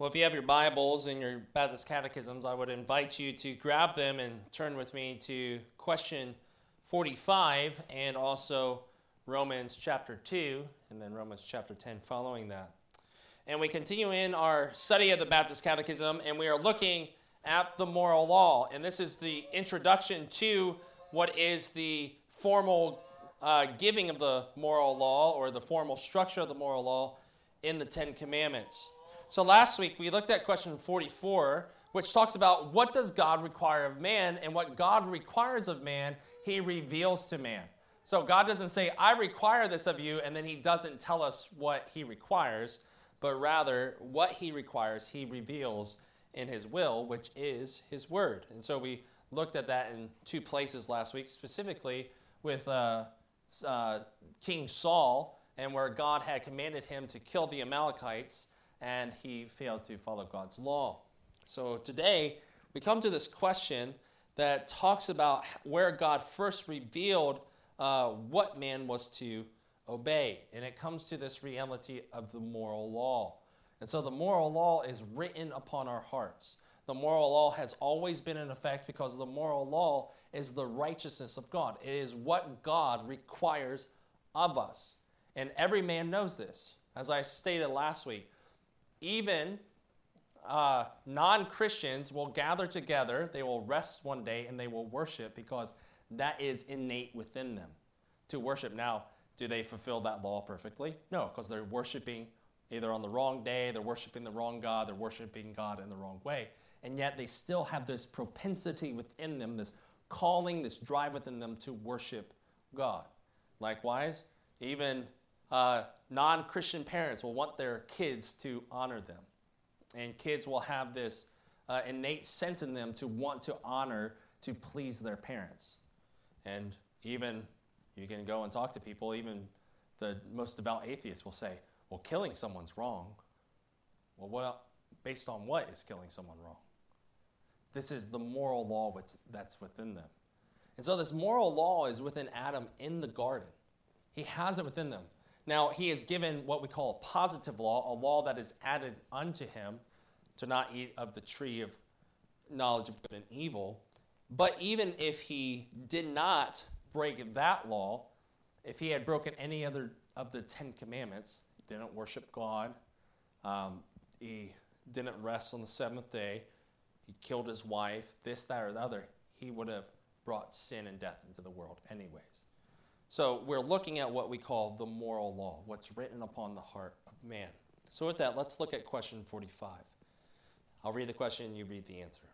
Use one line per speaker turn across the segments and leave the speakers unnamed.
Well, if you have your Bibles and your Baptist catechisms, I would invite you to grab them and turn with me to question 45 and also Romans chapter 2 and then Romans chapter 10 following that. And we continue in our study of the Baptist Catechism, and we are looking at the moral law. And this is the introduction to what is the formal giving of the moral law, or the formal structure of the moral law in the Ten Commandments. So last week we looked at question 44, which talks about what does God require of man, and what God requires of man, he reveals to man. So God doesn't say, I require this of you, and then he doesn't tell us what he requires, but rather what he requires, he reveals in his will, which is his word. And so we looked at that in two places last week, specifically with King Saul, and where God had commanded him to kill the Amalekites, and he failed to follow God's law. So today, we come to this question that talks about where God first revealed what man was to obey. And it comes to this reality of the moral law. And so the moral law is written upon our hearts. The moral law has always been in effect because the moral law is the righteousness of God. It is what God requires of us. And every man knows this. As I stated last week, even non-Christians will gather together, they will rest one day, and they will worship because that is innate within them to worship. Now, do they fulfill that law perfectly? No, because they're worshiping either on the wrong day, they're worshiping the wrong God, they're worshiping God in the wrong way. And yet they still have this propensity within them, this calling, this drive within them to worship God. Likewise, even non-Christian parents will want their kids to honor them. And kids will have this innate sense in them to want to honor, to please their parents. And even, you can go and talk to people, even the most devout atheists will say, well, killing someone's wrong. Well, based on what is killing someone wrong? This is the moral law that's within them. And so this moral law is within Adam in the garden. He has it within them. Now, he is given what we call a positive law, a law that is added unto him to not eat of the tree of knowledge of good and evil. But even if he did not break that law, if he had broken any other of the Ten Commandments, didn't worship God, he didn't rest on the seventh day, he killed his wife, this, that, or the other, he would have brought sin and death into the world anyways. So we're looking at what we call the moral law, what's written upon the heart of man. So with that, let's look at question 45. I'll read the question and you read the answer.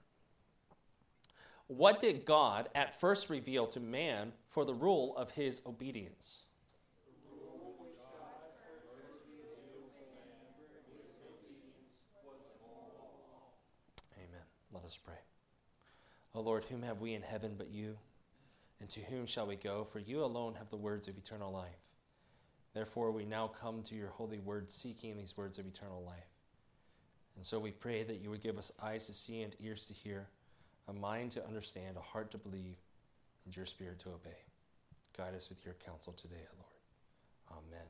What did God at first reveal to man for the rule of his obedience? The rule which God first revealed to man for his obedience was the moral law. Amen. Let us pray. O Lord, whom have we in heaven but you? And to whom shall we go? For you alone have the words of eternal life. Therefore, we now come to your holy word, seeking these words of eternal life. And so we pray that you would give us eyes to see and ears to hear, a mind to understand, a heart to believe, and your spirit to obey. Guide us with your counsel today, Lord. Amen.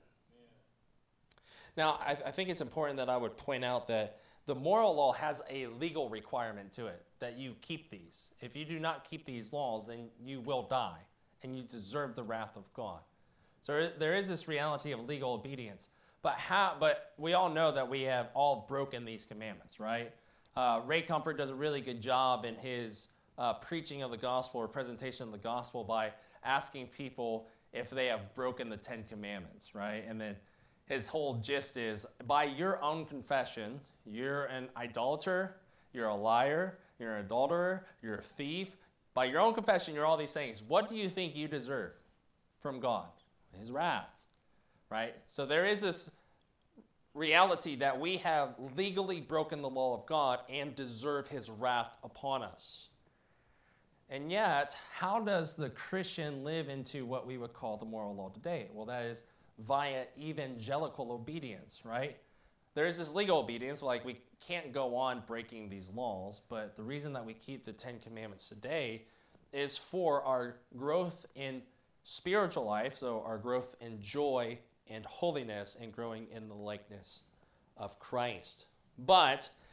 Now, I think it's important that I would point out that the moral law has a legal requirement to it, that you keep these. If you do not keep these laws, then you will die, and you deserve the wrath of God. So there is this reality of legal obedience. But we all know that we have all broken these commandments, right? Ray Comfort does a really good job in his preaching of the gospel or presentation of the gospel by asking people if they have broken the Ten Commandments, right? And then his whole gist is, by your own confession, you're an idolater, you're a liar, you're an adulterer, you're a thief. By your own confession, you're all these things. What do you think you deserve from God? His wrath, right? So there is this reality that we have legally broken the law of God and deserve his wrath upon us. And yet, how does the Christian live into what we would call the moral law today? Well, that is via evangelical obedience, right? There is this legal obedience, like we can't go on breaking these laws, but the reason that we keep the Ten Commandments today is for our growth in spiritual life, so our growth in joy and holiness and growing in the likeness of Christ. But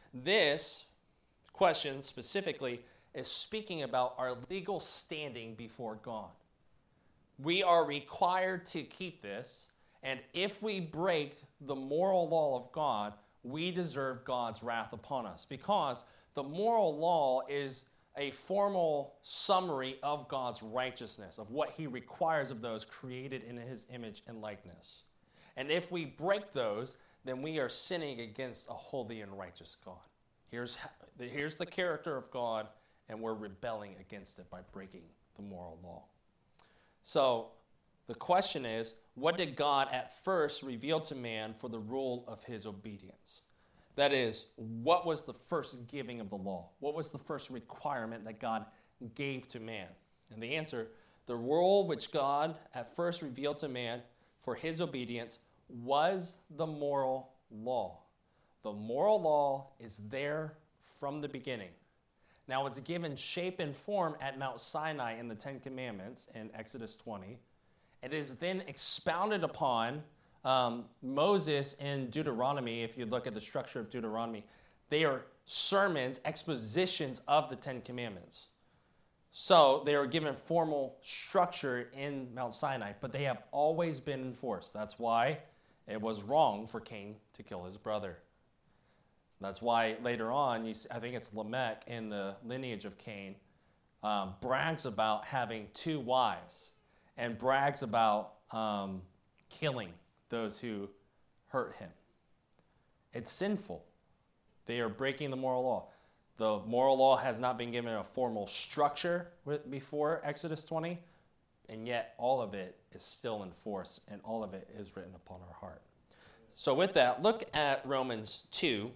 This question specifically is speaking about our legal standing before God. We are required to keep this, and if we break the moral law of God, we deserve God's wrath upon us, because the moral law is a formal summary of God's righteousness, of what he requires of those created in his image and likeness. And if we break those, then we are sinning against a holy and righteous God. Here's the character of God, and we're rebelling against it by breaking the moral law. So the question is, what did God at first reveal to man for the rule of his obedience? That is, what was the first giving of the law? What was the first requirement that God gave to man? And the answer, the rule which God at first revealed to man for his obedience was the moral law. The moral law is there from the beginning. Now, it's given shape and form at Mount Sinai in the Ten Commandments in Exodus 20. It is then expounded upon Moses in Deuteronomy. If you look at the structure of Deuteronomy, they are sermons, expositions of the Ten Commandments. So they are given formal structure in Mount Sinai, but they have always been enforced. That's why it was wrong for Cain to kill his brother. That's why later on, I think it's Lamech in the lineage of Cain, brags about having 2 wives and brags about killing those who hurt him. It's sinful. They are breaking the moral law. The moral law has not been given a formal structure before Exodus 20, and yet all of it is still in force, and all of it is written upon our heart. So with that, look at Romans 2.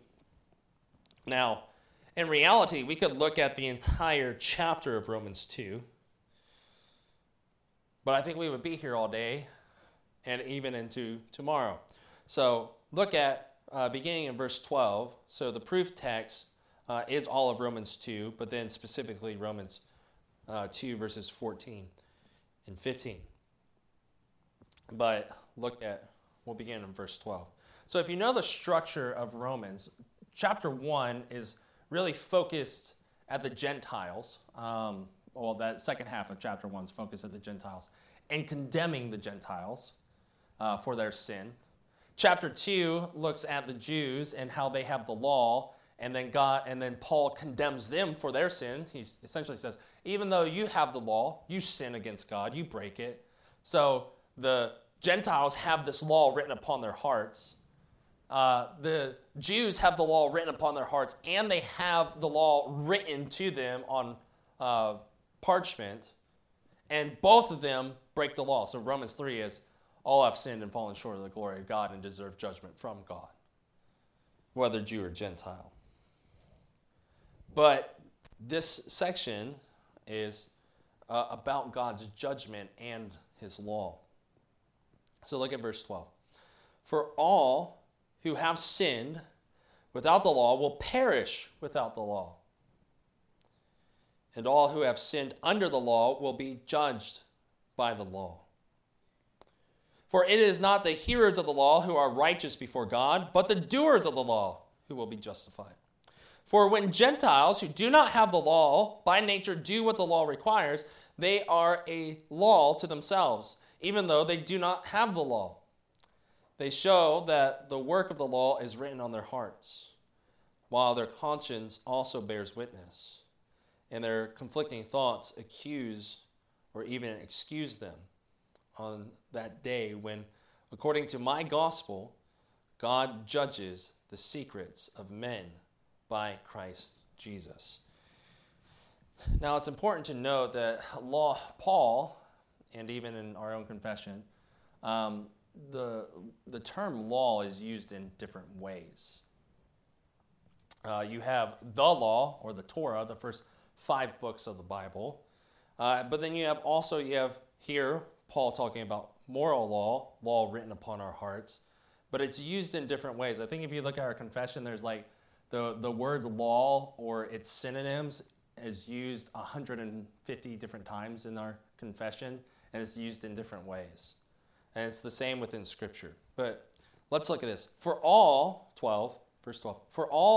Now, in reality, we could look at the entire chapter of Romans 2, but I think we would be here all day and even into tomorrow. So look at beginning in verse 12. So the proof text is all of Romans 2, but then specifically Romans 2 verses 14 and 15. But we'll begin in verse 12. So if you know the structure of Romans, chapter 1 is really focused at the Gentiles. That second half of chapter 1 is focused at the Gentiles and condemning the Gentiles for their sin. Chapter 2 looks at the Jews and how they have the law, and then Paul condemns them for their sin. He essentially says, even though you have the law, you sin against God, you break it. So the Gentiles have this law written upon their hearts. The Jews have the law written upon their hearts, and they have the law written to them on parchment, and both of them break the law. So Romans 3 is, all have sinned and fallen short of the glory of God and deserve judgment from God, whether Jew or Gentile. But this section is about God's judgment and his law. So look at verse 12. For all who have sinned without the law will perish without the law. And all who have sinned under the law will be judged by the law. For it is not the hearers of the law who are righteous before God, but the doers of the law who will be justified. For when Gentiles who do not have the law by nature do what the law requires, they are a law to themselves, even though they do not have the law. They show that the work of the law is written on their hearts, while their conscience also bears witness, and their conflicting thoughts accuse or even excuse them on that day when, according to my gospel, God judges the secrets of men by Christ Jesus. Now, it's important to note that Paul, and even in our own confession, the term law is used in different ways. You have the law, or the Torah, the first 5 books of the Bible. But then you have here Paul talking about moral law written upon our hearts. But it's used in different ways. I think if you look at our confession, there's like the word law or its synonyms is used 150 different times in our confession, and it's used in different ways. And it's the same within Scripture. But let's look at this. For all, verse 12, for all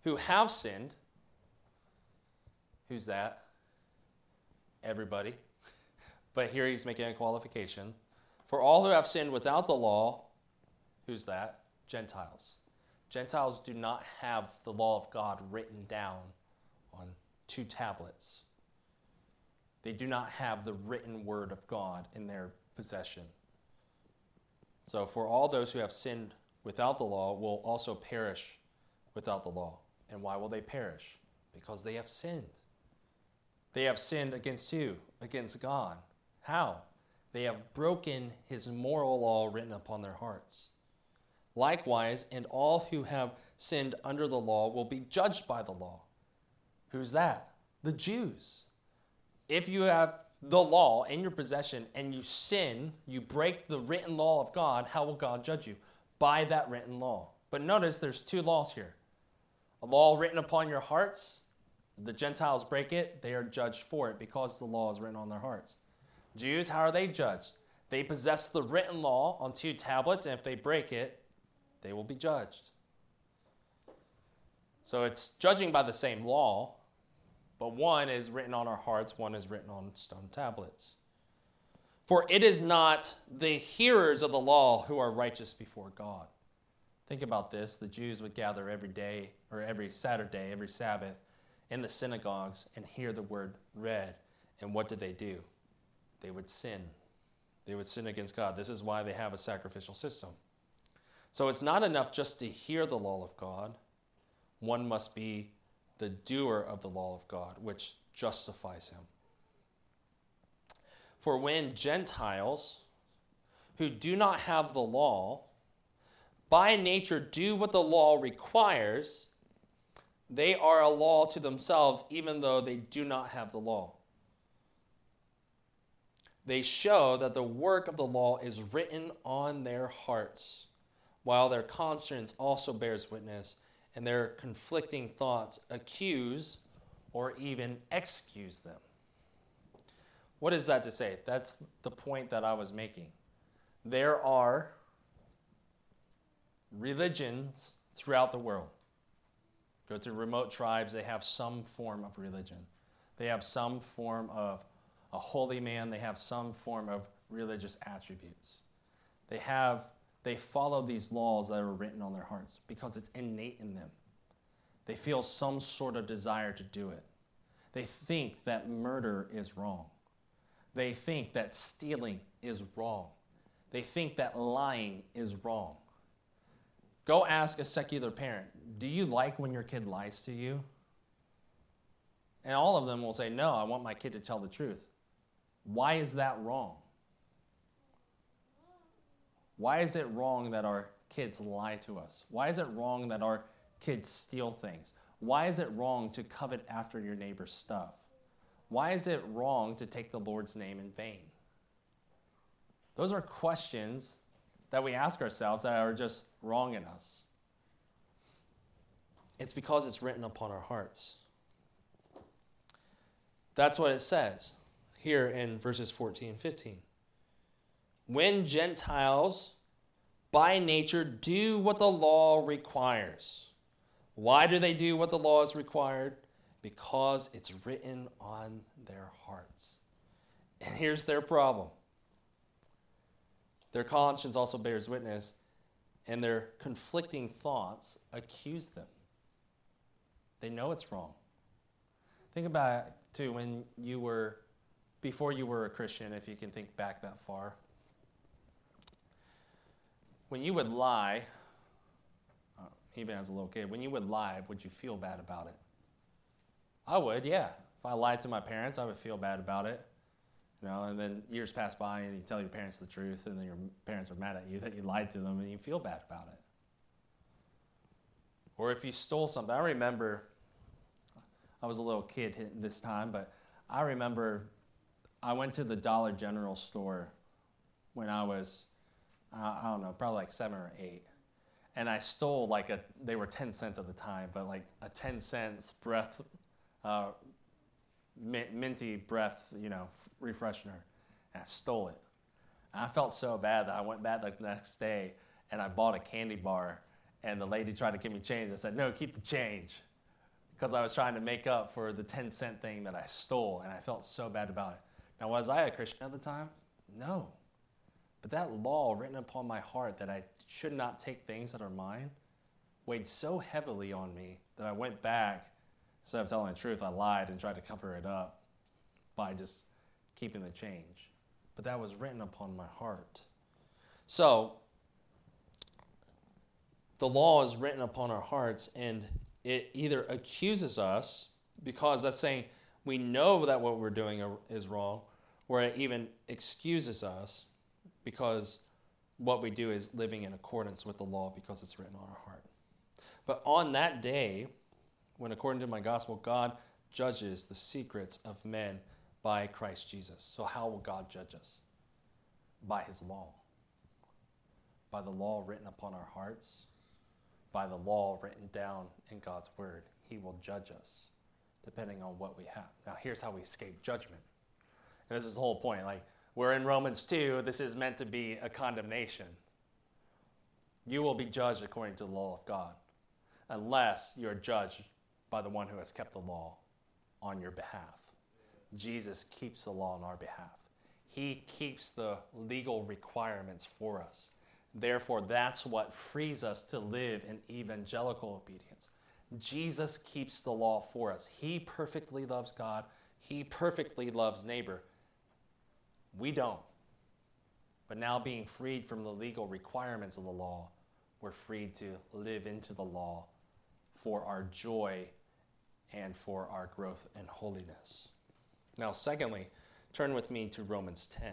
who have sinned. Who's that? Everybody. But here he's making a qualification. For all who have sinned without the law, who's that? Gentiles. Gentiles do not have the law of God written down on 2 tablets. They do not have the written word of God in their possession. So for all those who have sinned without the law will also perish without the law. And why will they perish? Because they have sinned. They have sinned against who? Against God. How? They have broken his moral law written upon their hearts. Likewise, and all who have sinned under the law will be judged by the law. Who's that? The Jews. If you have the law in your possession and you sin, you break the written law of God, how will God judge you? By that written law. But notice there's 2 laws here. A law written upon your hearts. The Gentiles break it, they are judged for it because the law is written on their hearts. Jews, how are they judged? They possess the written law on 2 tablets, and if they break it, they will be judged. So it's judging by the same law, but one is written on our hearts, one is written on stone tablets. For it is not the hearers of the law who are righteous before God. Think about this. The Jews would gather every day, or every Saturday, every Sabbath, in the synagogues and hear the word read. And what did they do? They would sin. They would sin against God. This is why they have a sacrificial system. So it's not enough just to hear the law of God. One must be the doer of the law of God, which justifies him. For when Gentiles who do not have the law, by nature do what the law requires, they are a law to themselves, even though they do not have the law. They show that the work of the law is written on their hearts, while their conscience also bears witness, and their conflicting thoughts accuse or even excuse them. What is that to say? That's the point that I was making. There are religions throughout the world. Go to remote tribes, they have some form of religion. They have some form of a holy man. They have some form of religious attributes. They follow these laws that are written on their hearts because it's innate in them. They feel some sort of desire to do it. They think that murder is wrong. They think that stealing is wrong. They think that lying is wrong. Go ask a secular parent, do you like when your kid lies to you? And all of them will say, no, I want my kid to tell the truth. Why is that wrong? Why is it wrong that our kids lie to us? Why is it wrong that our kids steal things? Why is it wrong to covet after your neighbor's stuff? Why is it wrong to take the Lord's name in vain? Those are questions that we ask ourselves that are just wrong in us. It's because it's written upon our hearts. That's what it says here in verses 14 and 15. When Gentiles by nature do what the law requires. Why do they do what the law is required? Because it's written on their hearts. And here's their problem. Their conscience also bears witness, and their conflicting thoughts accuse them. They know it's wrong. Think about it, too, before you were a Christian, if you can think back that far. When you would lie, even as a little kid, when you would lie, would you feel bad about it? I would, yeah. If I lied to my parents, I would feel bad about it. And then years pass by and you tell your parents the truth, and then your parents are mad at you that you lied to them and you feel bad about it. Or if you stole something. I remember, I was a little kid this time, but I remember I went to the Dollar General store when I was, I don't know, probably like 7 or 8. And I stole they were 10 cents at the time, but like a 10 cents breath, minty breath, refreshener. And I stole it. And I felt so bad that I went back the next day and I bought a candy bar, and the lady tried to give me change. I said, no, keep the change. because I was trying to make up for the 10-cent thing that I stole, and I felt so bad about it. Now, was I a Christian at the time? No. But that law written upon my heart that I should not take things that are mine weighed so heavily on me that I went back. Instead of telling the truth, I lied and tried to cover it up by just keeping the change. But that was written upon my heart. So, the law is written upon our hearts, and it either accuses us, because that's saying we know that what we're doing is wrong, or it even excuses us because what we do is living in accordance with the law because it's written on our heart. But on that day, when according to my gospel, God judges the secrets of men by Christ Jesus. So how will God judge us? By his law. By the law written upon our hearts. By the law written down in God's word. He will judge us depending on what we have. Now here's how we escape judgment. And this is the whole point. Like, we're in Romans 2. This is meant to be a condemnation. You will be judged according to the law of God, unless you're judged by the one who has kept the law on your behalf. Jesus keeps the law on our behalf. He keeps the legal requirements for us. Therefore, that's what frees us to live in evangelical obedience. Jesus keeps the law for us. He perfectly loves God. He perfectly loves neighbor. We don't. But now, being freed from the legal requirements of the law, we're freed to live into the law for our joy and for our growth and holiness. Now, secondly, turn with me to Romans 10.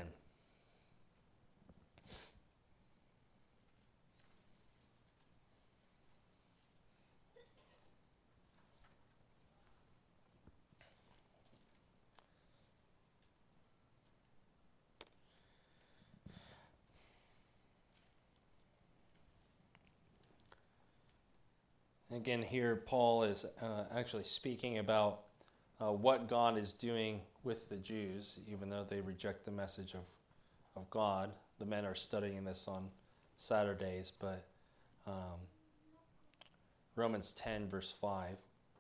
Again, here Paul is actually speaking about what God is doing with the Jews, even though they reject the message of God. The men are studying this on Saturdays, but Romans 10, verse 5.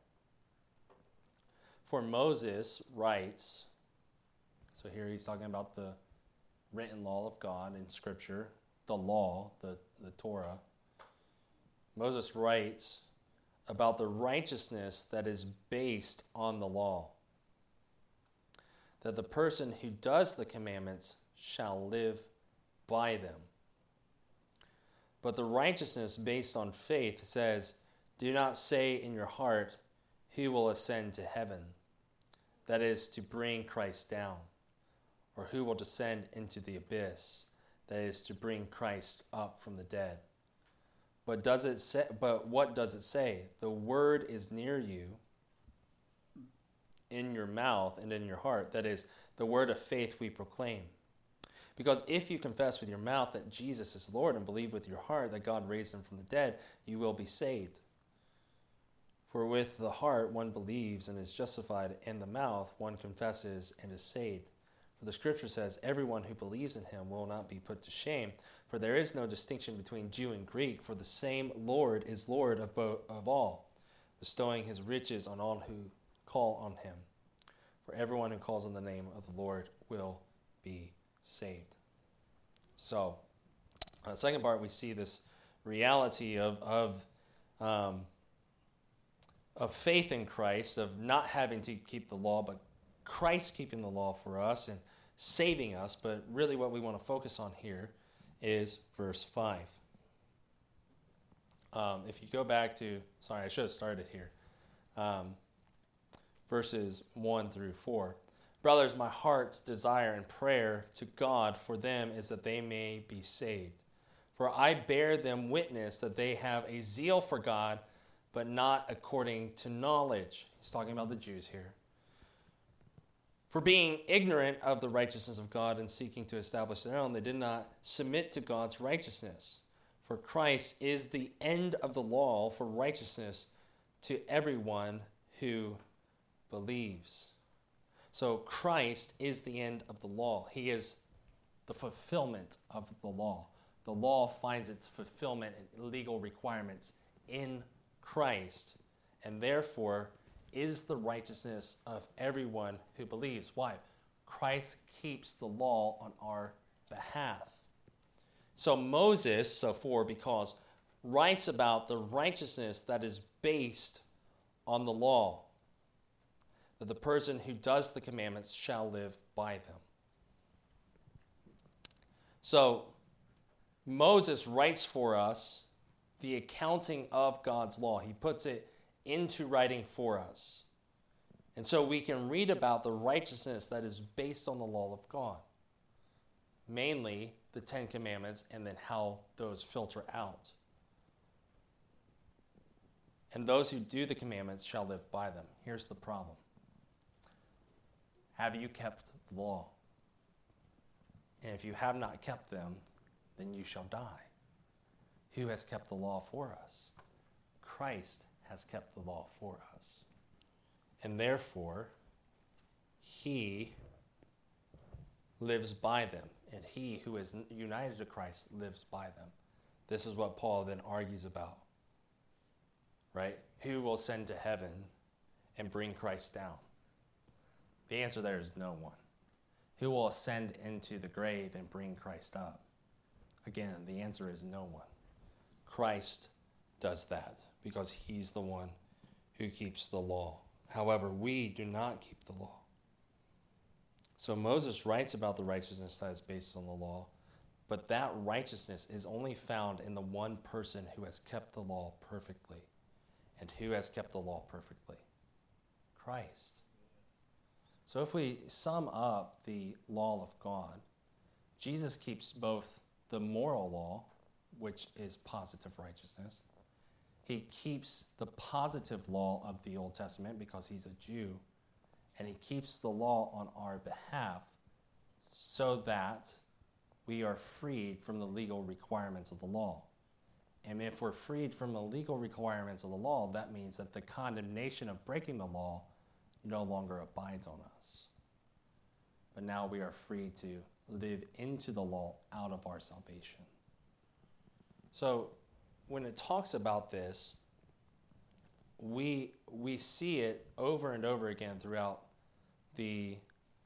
For Moses writes, so here he's talking about the written law of God in Scripture, the law, the Torah. Moses writes about the righteousness that is based on the law, that the person who does the commandments shall live by them. But the righteousness based on faith says, do not say in your heart, who will ascend to heaven? That is, to bring Christ down. Or who will descend into the abyss? That is, to bring Christ up from the dead. But what does it say? The word is near you, in your mouth and in your heart. That is, the word of faith we proclaim. Because if you confess with your mouth that Jesus is Lord and believe with your heart that God raised him from the dead, you will be saved. For with the heart one believes and is justified, and the mouth one confesses and is saved. For the Scripture says, everyone who believes in him will not be put to shame. For there is no distinction between Jew and Greek, for the same Lord is Lord of all, bestowing his riches on all who call on him. For everyone who calls on the name of the Lord will be saved. So, the second part, we see this reality of faith in Christ, of not having to keep the law, but Christ keeping the law for us and saving us. But really what we want to focus on here is verse 5. If you go back to, sorry, I should have started here. Verses 1 through 4. Brothers, my heart's desire and prayer to God for them is that they may be saved. For I bear them witness that they have a zeal for God, but not according to knowledge. He's talking about the Jews here. For being ignorant of the righteousness of God and seeking to establish their own, they did not submit to God's righteousness. For Christ is the end of the law for righteousness to everyone who believes. So Christ is the end of the law. He is the fulfillment of the law. The law finds its fulfillment and legal requirements in Christ, and therefore is the righteousness of everyone who believes. Why? Christ keeps the law on our behalf. So Moses, because writes about the righteousness that is based on the law, that the person who does the commandments shall live by them. So Moses writes for us the accounting of God's law. He puts it into writing for us. And so we can read about the righteousness that is based on the law of God. Mainly the Ten Commandments, and then how those filter out. And those who do the commandments shall live by them. Here's the problem. Have you kept the law? And if you have not kept them, then you shall die. Who has kept the law for us? Christ has kept the law for us. And therefore, he lives by them. And he who is united to Christ lives by them. This is what Paul then argues about. Right? Who will ascend to heaven and bring Christ down? The answer there is no one. Who will ascend into the grave and bring Christ up? Again, the answer is no one. Christ does that because he's the one who keeps the law. However, we do not keep the law. So Moses writes about the righteousness that is based on the law, but that righteousness is only found in the one person who has kept the law perfectly. And who has kept the law perfectly? Christ. So if we sum up the law of God, Jesus keeps both the moral law, which is positive righteousness. He keeps the positive law of the Old Testament because he's a Jew. And he keeps the law on our behalf so that we are freed from the legal requirements of the law. And if we're freed from the legal requirements of the law, that means that the condemnation of breaking the law no longer abides on us. But now we are free to live into the law out of our salvation. So when it talks about this, we see it over and over again throughout the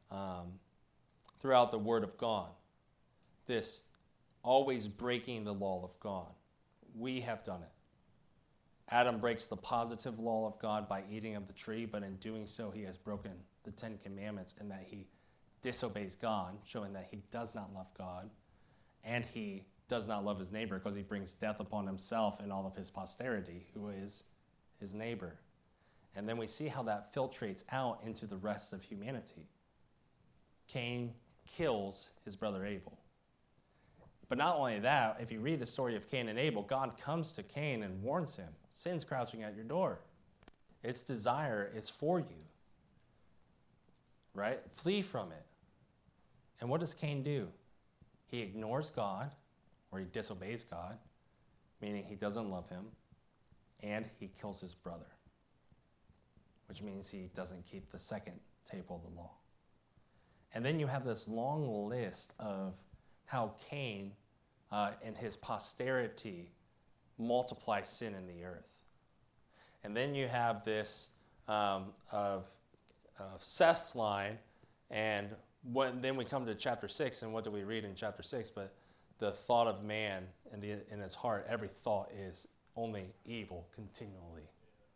Word of God. This always breaking the law of God. We have done it. Adam breaks the positive law of God by eating of the tree, but in doing so he has broken the Ten Commandments in that he disobeys God, showing that he does not love God, and he does not love his neighbor because he brings death upon himself and all of his posterity, who is his neighbor. And then we see how that filtrates out into the rest of humanity. Cain kills his brother Abel. But not only that, if you read the story of Cain and Abel, God comes to Cain and warns him, sin's crouching at your door. Its desire is for you. Right? Flee from it. And what does Cain do? He ignores God, or he disobeys God, meaning he doesn't love him, and he kills his brother, which means he doesn't keep the second table of the law. And then you have this long list of how Cain and his posterity multiply sin in the earth. And then you have this of Seth's line, and then we come to chapter 6, and what do we read in chapter 6? But the thought of man in his heart, every thought is only evil continually.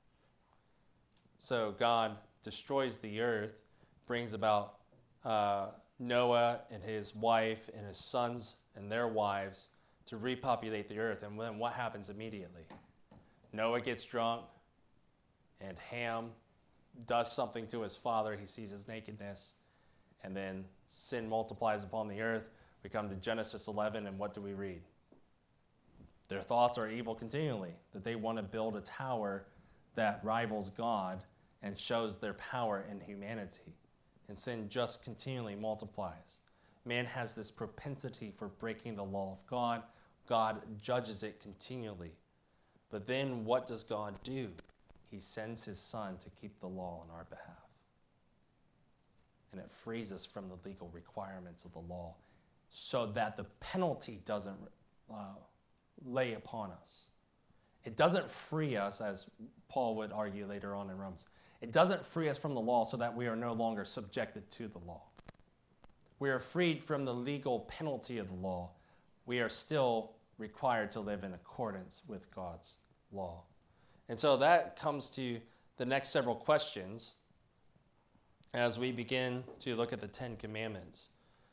So God destroys the earth, brings about Noah and his wife and his sons and their wives to repopulate the earth. And then what happens immediately? Noah gets drunk, and Ham does something to his father. He sees his nakedness, and then sin multiplies upon the earth. We come to Genesis 11, and what do we read? Their thoughts are evil continually, that they want to build a tower that rivals God and shows their power in humanity. And sin just continually multiplies. Man has this propensity for breaking the law of God. God judges it continually. But then what does God do? He sends his son to keep the law on our behalf. And it frees us from the legal requirements of the law so that the penalty doesn't lay upon us. It doesn't free us, as Paul would argue later on in Romans. It doesn't free us from the law so that we are no longer subjected to the law. We are freed from the legal penalty of the law. We are still required to live in accordance with God's law. And so that comes to the next several questions as we begin to look at the Ten Commandments.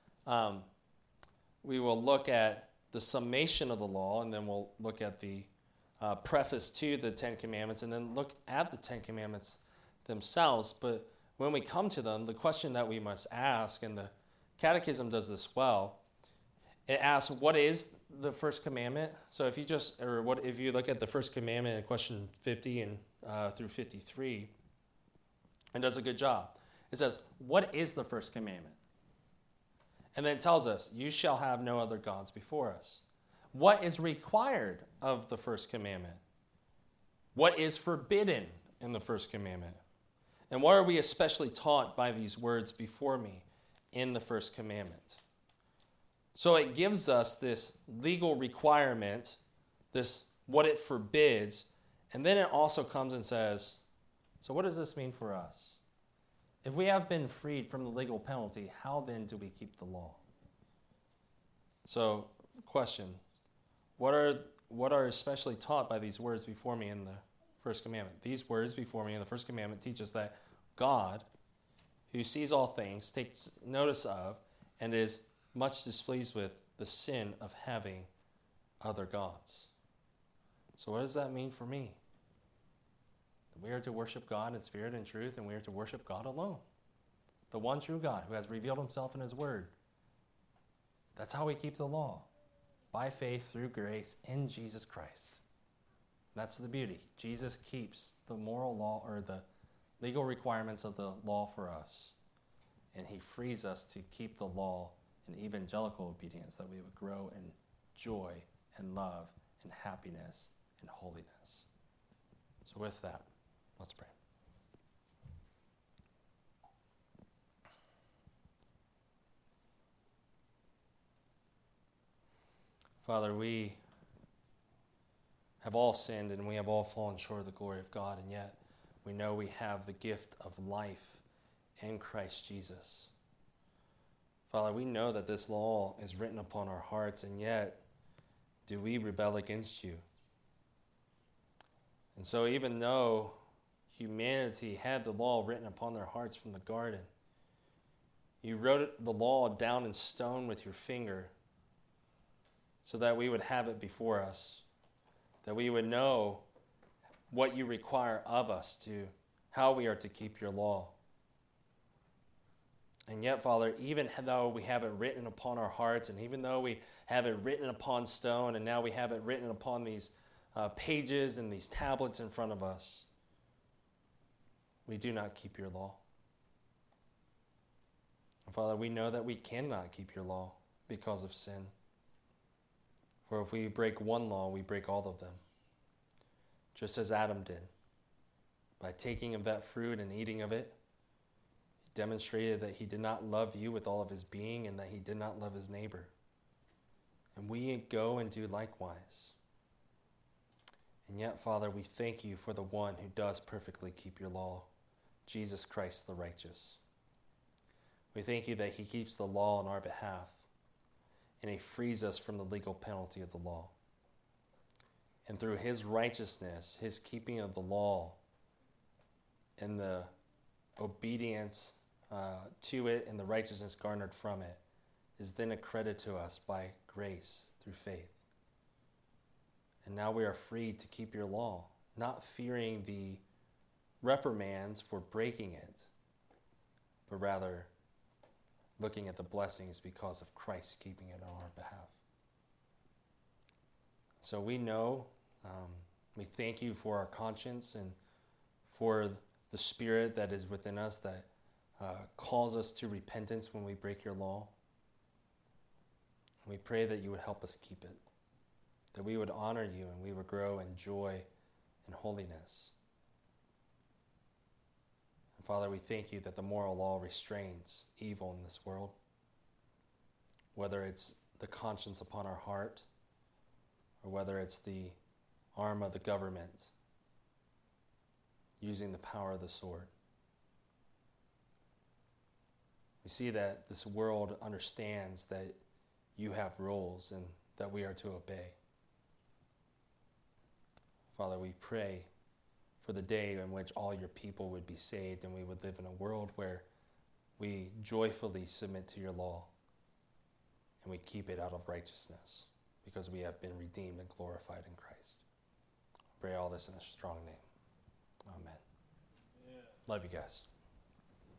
We will look at the summation of the law, and then we'll look at the preface to the Ten Commandments, and then look at the Ten Commandments themselves. But when we come to them, the question that we must ask, and the Catechism does this well, it asks, what is the first commandment? So if you look at the first commandment in question 50 and through 53, it does a good job. It says, what is the first commandment? And then it tells us, you shall have no other gods before us. What is required of the first commandment? What is forbidden in the first commandment? And what are we especially taught by these words before me in the first commandment? So it gives us this legal requirement, this what it forbids, and then it also comes and says, so what does this mean for us? If we have been freed from the legal penalty, how then do we keep the law? So, question, what are especially taught by these words before me in the first commandment? These words before me in the first commandment teach us that God, who sees all things, takes notice of, and is much displeased with the sin of having other gods. So what does that mean for me? We are to worship God in spirit and truth, and we are to worship God alone, the one true God who has revealed himself in his word. That's how we keep the law, by faith through grace in Jesus Christ. That's the beauty. Jesus keeps the moral law, or the legal requirements of the law for us, and he frees us to keep the law in evangelical obedience, that we would grow in joy and love and happiness and holiness. So with that, let's pray. Father, we have all sinned and we have all fallen short of the glory of God, and yet we know we have the gift of life in Christ Jesus. Father, we know that this law is written upon our hearts, and yet do we rebel against you? And so even though humanity had the law written upon their hearts from the garden, you wrote the law down in stone with your finger so that we would have it before us, that we would know what you require of us, to how we are to keep your law. And yet, Father, even though we have it written upon our hearts, and even though we have it written upon stone, and now we have it written upon these pages and these tablets in front of us, we do not keep your law. And Father, we know that we cannot keep your law because of sin. For if we break one law, we break all of them, just as Adam did. By taking of that fruit and eating of it, he demonstrated that he did not love you with all of his being, and that he did not love his neighbor. And we go and do likewise. And yet, Father, we thank you for the one who does perfectly keep your law, Jesus Christ the righteous. We thank you that he keeps the law on our behalf, and he frees us from the legal penalty of the law. And through his righteousness, his keeping of the law, and the obedience to it and the righteousness garnered from it, is then accredited to us by grace through faith. And now we are free to keep your law, not fearing the reprimands for breaking it, but rather looking at the blessings because of Christ keeping it on our behalf. So we know, we thank you for our conscience and for the Spirit that is within us that calls us to repentance when we break your law. We pray that you would help us keep it, that we would honor you and we would grow in joy and holiness. And Father, we thank you that the moral law restrains evil in this world, whether it's the conscience upon our heart or whether it's the arm of the government using the power of the sword. We see that this world understands that you have rules and that we are to obey. Father, we pray for the day in which all your people would be saved and we would live in a world where we joyfully submit to your law and we keep it out of righteousness because we have been redeemed and glorified in Christ. I pray all this in a strong name. Amen. Yeah. Love you guys.